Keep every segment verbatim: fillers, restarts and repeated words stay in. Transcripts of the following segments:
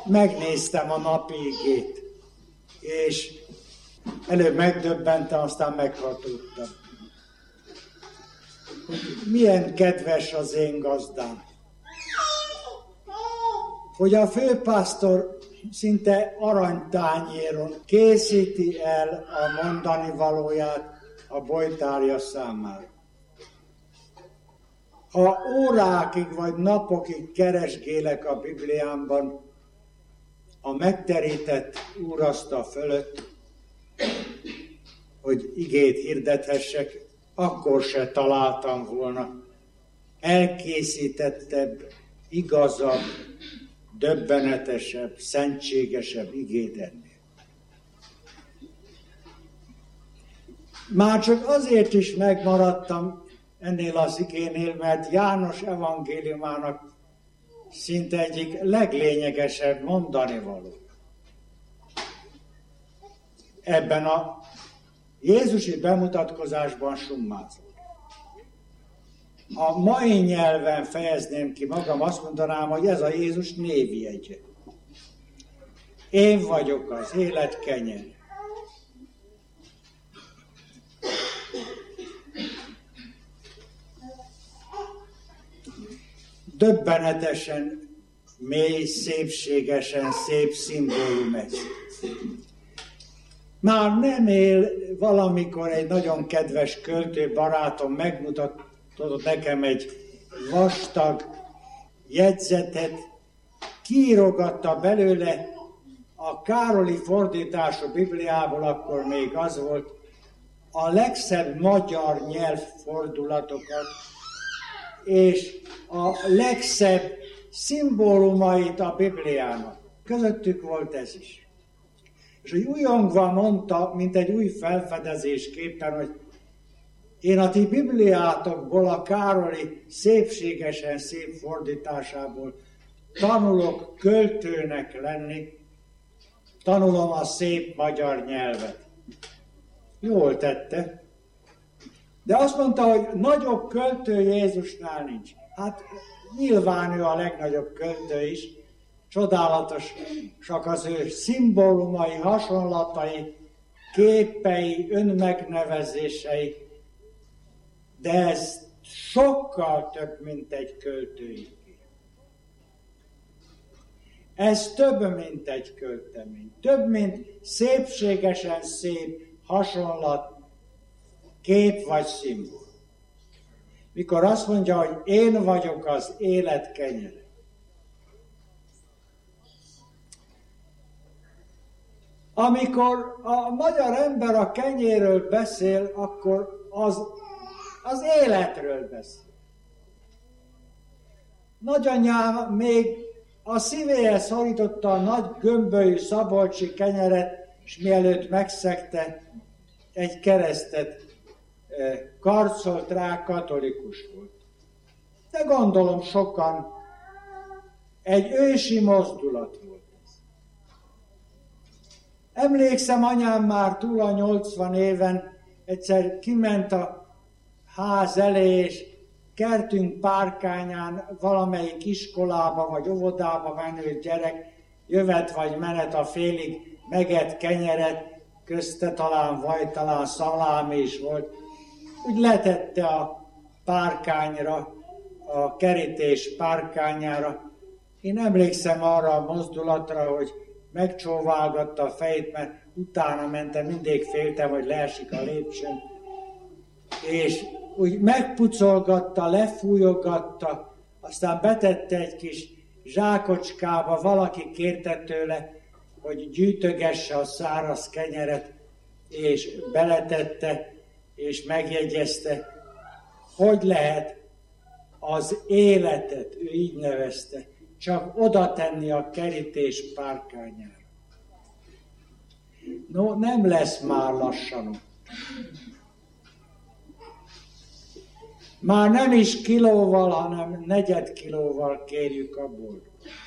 megnéztem a napi igét, és előbb megdöbbentem, aztán meghatódtam. Milyen kedves az én gazdám. Hogy a főpásztor szinte aranytányéron készíti el a mondani valóját a bojtárja számára. Ha órákig vagy napokig keresgélek a Bibliámban a megterített úrasztal fölött, hogy igét hirdethessek, akkor se találtam volna elkészítettebb, igazabb, döbbenetesebb, szentségesebb igét ennél. Már csak azért is megmaradtam ennél az igénél, mert János evangéliumának szinte egyik leglényegesebb mondanivaló. Ebben a jézusi bemutatkozásban summázok. A mai nyelven fejezném ki magam, azt mondanám, hogy ez a Jézus névjegye. Én vagyok az élet kenyere. Döbbenetesen, mély, szépségesen szép szimbólum ez. Már nem él, valamikor egy nagyon kedves költő barátom megmutatott nekem egy vastag jegyzetet, kiírogatta belőle a Károli fordítású Bibliából, akkor még az volt, a legszebb magyar nyelvfordulatokat, és a legszebb szimbólumait a Bibliának. Közöttük volt ez is. És hogy újongva mondta, mint egy új felfedezésképpen, hogy én a ti Bibliátokból, a Károli szépségesen szép fordításából tanulok költőnek lenni, tanulom a szép magyar nyelvet. Jól tette. De azt mondta, hogy nagyobb költő Jézusnál nincs. Hát nyilván ő a legnagyobb költő is, csodálatos, csak az ő szimbólumai, hasonlatai, képei, önmegnevezései, de ez sokkal több, mint egy költői kép. Ez több, mint egy költemény. Több, mint szépségesen szép hasonlat, kép vagy szimbólum. Mikor azt mondja, hogy én vagyok az élet kenyere. Amikor a magyar ember a kenyéről beszél, akkor az, az életről beszél. Nagyanyám még a szívéhez szorította a nagy gömbölyű szabolcsi kenyeret, és mielőtt megszegte, egy keresztet karcolt rá, katolikus volt. De gondolom sokan, egy ősi mozdulat volt ez. Emlékszem, anyám már túl a nyolcvan éven egyszer kiment a ház elé, és kertünk párkányán valamelyik iskolába vagy óvodába menő gyerek jövet vagy menet a félig megett kenyeret, közte talán vaj, talán szalámi is volt, úgy letette a párkányra, a kerítés párkányára. Én emlékszem arra a mozdulatra, hogy megcsóválgatta a fejét, mert utána mentem, mindig féltem, hogy leesik a lépcsőn. És úgy megpucolgatta, lefújogatta, aztán betette egy kis zsákocskába, valaki kérte tőle, hogy gyűjtögesse a száraz kenyeret, és beletette, és megjegyezte, hogy lehet az életet, ő így nevezte, csak oda tenni a kerítés párkányára. No, nem lesz már lassan. Már nem is kilóval, hanem negyed kilóval kérjük a bolt.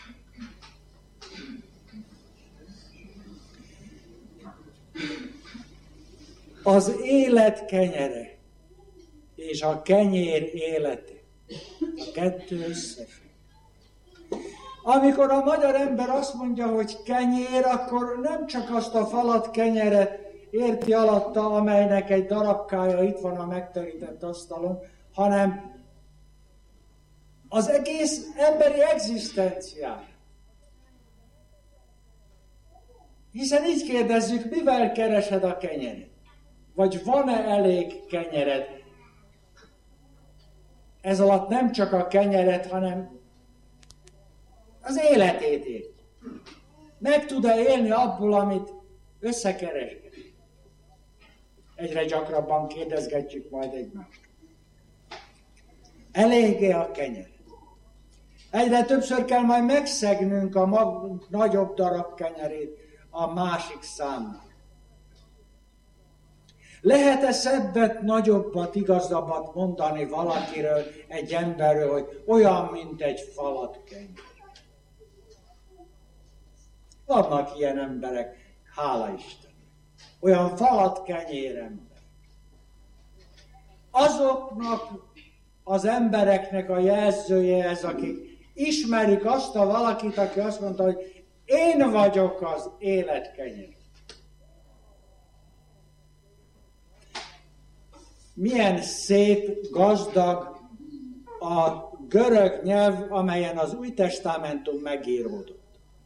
Az élet kenyere és a kenyér élete, a kettő összefügg. Amikor a magyar ember azt mondja, hogy kenyér, akkor nem csak azt a falat kenyeret érti alatta, amelynek egy darabkája itt van a megterített asztalon, hanem az egész emberi egzisztenciát. Hiszen így kérdezzük, mivel keresed a kenyered? Vagy van-e elég kenyered? Ez alatt nem csak a kenyeret, hanem az életét ér. Meg tud-e élni abból, amit összekeresget? Egyre gyakrabban kérdezgetjük majd egymást. Elég-e a kenyeret? Egyre többször kell majd megszegnünk a magunk nagyobb darab kenyerét a másik számára. Lehet-e szebbet, nagyobbat, igazabbat mondani valakiről, egy emberről, hogy olyan, mint egy falat kenyér? Vannak ilyen emberek, hála Isten. Olyan falat kenyér ember. Azoknak az embereknek a jelzője ez, akik ismerik azt a valakit, aki azt mondta, hogy én vagyok az élet kenyér. Milyen szép, gazdag a görög nyelv, amelyen az Új Testamentum megíródott.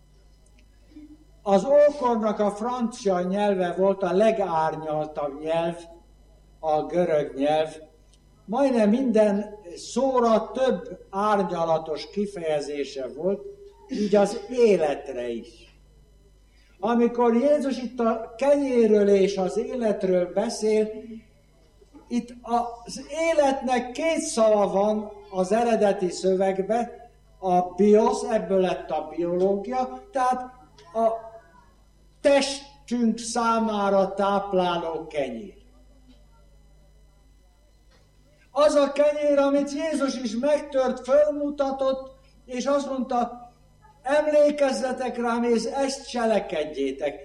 Az ókornak a francia nyelve volt a legárnyaltabb nyelv, a görög nyelv. Majdnem minden szóra több árnyalatos kifejezése volt, így az életre is. Amikor Jézus itt a kenyérről és az életről beszél, itt az életnek két szava van az eredeti szövegben, a bios, ebből lett a biológia, tehát a testünk számára tápláló kenyér. Az a kenyér, amit Jézus is megtört, fölmutatott, és azt mondta, emlékezzetek rám, és ezt cselekedjétek.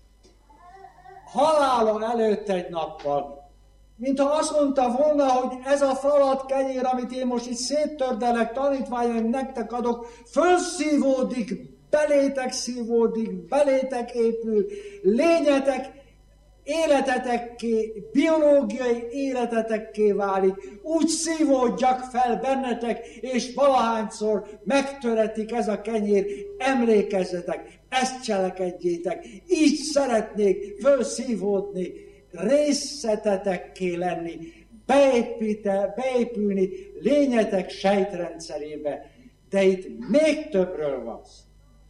Halála előtt egy nappal. Mintha azt mondta volna, hogy ez a falat kenyér, amit én most itt széttördelek, tanítványaim nektek adok, fölszívódik, belétek szívódik, belétek épül, lényetek, életetekké, biológiai életetekké válik, úgy szívódjak fel bennetek, és valahányszor megtöretik ez a kenyér, emlékezzetek, ezt cselekedjétek, így szeretnék fölszívódni, részletetekké lenni, beépíte, beépülni lényetek sejtrendszerébe, de itt még többről van szó.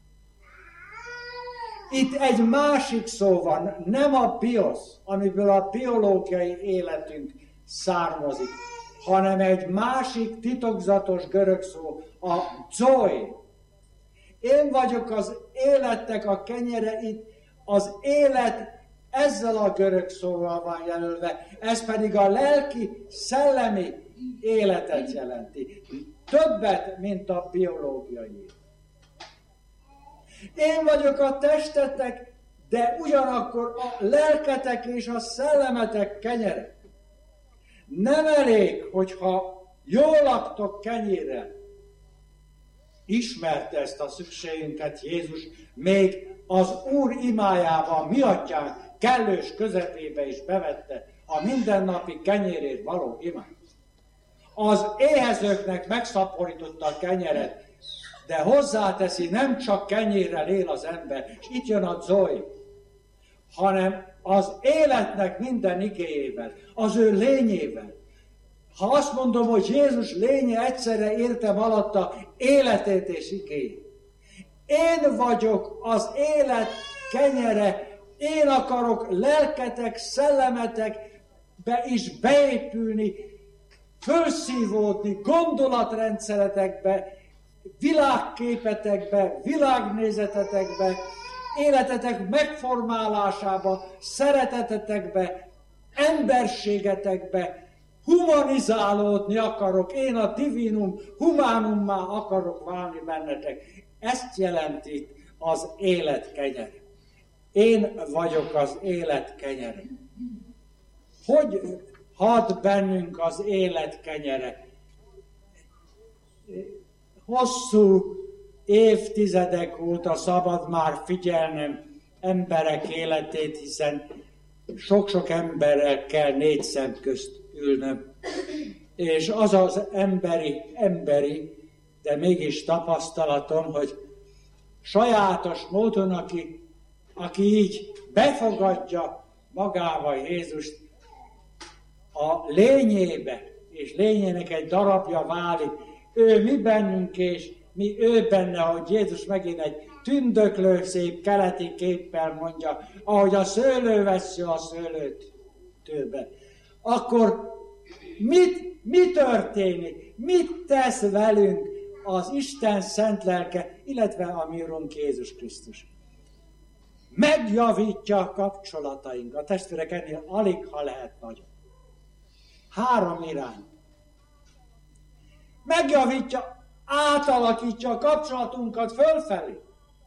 Itt egy másik szó van, nem a bios, amiből a biológiai életünk származik, hanem egy másik titokzatos görög szó, a zoe. Én vagyok az életnek a kenyere, itt az élet ezzel a görög szóval van jelölve, ez pedig a lelki, szellemi életet jelenti. Többet, mint a biológiai. Én vagyok a testetek, de ugyanakkor a lelketek és a szellemetek kenyere. Nem elég, hogyha jól laktok kenyérrel. Ismerte ezt a szükségünket Jézus még az Úr imájában, mi atyánk kellős közepébe is bevette a mindennapi kenyérért való imát. Az éhezőknek megszaporította a kenyeret, de hozzáteszi, nem csak kenyérrel él az ember, és itt jön a zoe, hanem az életnek minden igéjével, az ő lényével. Ha azt mondom, hogy Jézus lénye, egyszerre értem alatta életét és igéjét. Én vagyok az élet kenyere, én akarok lelketek, szellemetekbe is beépülni, fölszívódni gondolatrendszeretekbe, világképetekbe, világnézetetekbe, életetek megformálásába, szeretetetekbe, emberségetekbe, humanizálódni akarok, én a divinum, humánummá akarok válni bennetek. Ezt jelenti az élet kenyere. Én vagyok az élet kenyere. Hogy had bennünk az élet kenyere? Hosszú évtizedek óta szabad már figyelnem emberek életét, hiszen sok-sok emberrel kell négy szem közt ülnöm. És az az emberi, emberi, de mégis tapasztalatom, hogy sajátos módon, aki, aki így befogadja magával Jézust, a lényébe, és lényének egy darabja válik, ő mi bennünk, és mi ő benne, hogy Jézus megint egy tündöklő szép keleti képpel mondja, ahogy a szőlő vessző a szőlőtőbe. Akkor mit, mi történik? Mit tesz velünk az Isten szent lelke, illetve a mi Urunk Jézus Krisztus? Megjavítja a kapcsolatainkat. A testvérek ennél alig, ha lehet nagyon. Három irány. Megjavítja, átalakítja a kapcsolatunkat fölfelé.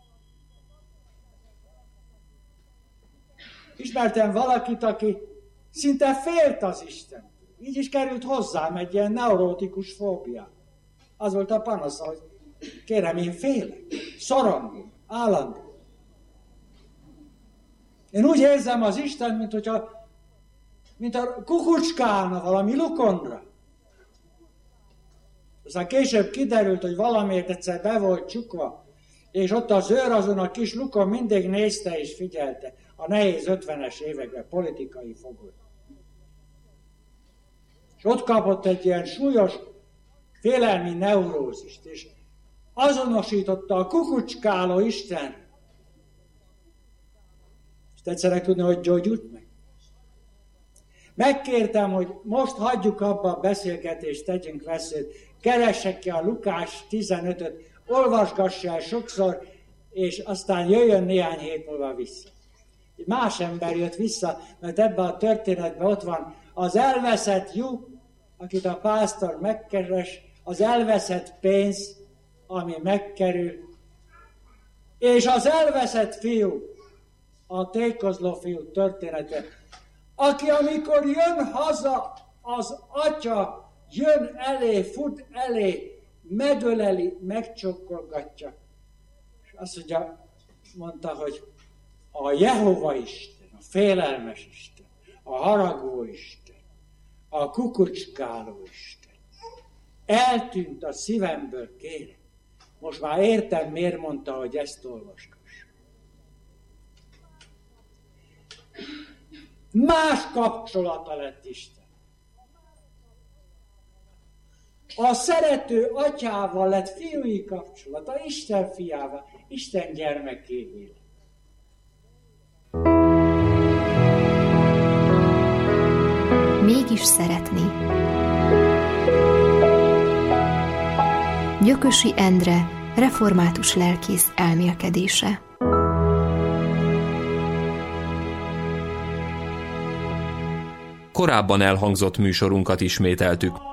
Ismertem valakit, aki szinte félt az Isten. Így is került hozzám egy ilyen neurotikus fóbia. Az volt a panasza, hogy kérem, én félek, szorongok, állandó. Én úgy érzem az Isten, mint hogyha mint a kukucskálna valami lukonra. Aztán később kiderült, hogy valamiért egyszer be volt csukva, és ott az őr azon a kis lukon mindig nézte és figyelte a nehéz ötvenes években politikai fogoly. És ott kapott egy ilyen súlyos félelmi neurózist, és azonosította a kukucskáló Istenre. És tetszenek tudni, hogy gyógyult meg? Megkértem, hogy most hagyjuk abba a beszélgetést, tegyünk veszőt, keressek ki a Lukás tizenötöt, olvasgassa el sokszor, és aztán jöjjön néhány hét múlva vissza. Egy más ember jött vissza, mert ebben a történetben ott van az elveszett lyuk, akit a pásztor megkeres, az elveszett pénz, ami megkerül, és az elveszett fiú, a tékozló fiú története, aki amikor jön haza, az atya jön elé, fut elé, megöleli, megcsokkolgatja. És azt mondja, mondta, hogy a Jehova Isten, a félelmes Isten, a haragó Isten, a kukucskáló Isten. Eltűnt a szívemből, kérem. Most már értem, miért mondta, hogy ezt olvasgass. Más kapcsolata lett Isten. A szerető atyával lett fiúi kapcsolata, Isten fiával, Isten gyermekévé. Mégis szeretni. Gyökösi Endre, református lelkész elmélkedése. Korábban elhangzott műsorunkat ismételtük.